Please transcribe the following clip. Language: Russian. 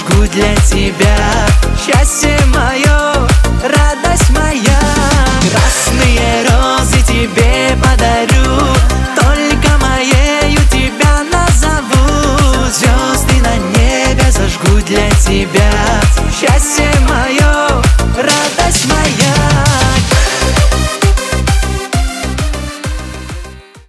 зажгу для тебя. Счастье мое, радость моя. Красные розы тебе подарю, только моею тебя назову. Звезды на небе зажгу для тебя. Счастье мое.